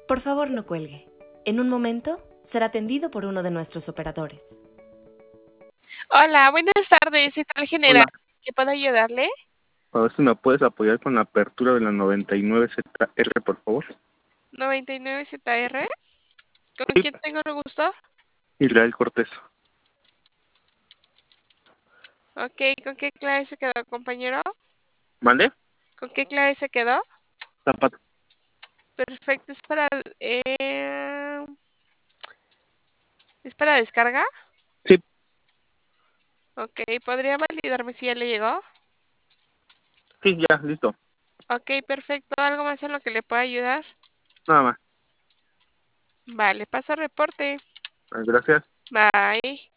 Por favor, no cuelgue. En un momento será atendido por uno de nuestros operadores. Hola, buenas tardes. ¿Qué tal, general? Hola, ¿Qué puedo ayudarle? a ver si me puedes apoyar con la apertura de la 99ZR, por favor. 99ZR. ¿Con Sí, quién tengo el gusto? Israel Cortés. Ok, ¿con qué clave se quedó, compañero? ¿Mande? ¿Con qué clave se quedó? Zapato. Perfecto, ¿es para descarga? Sí, Ok, ¿podría validarme si ya le llegó? sí, ya, listo. Ok, perfecto. ¿Algo más en lo que le pueda ayudar? Nada más. Vale, paso reporte. Gracias. Bye.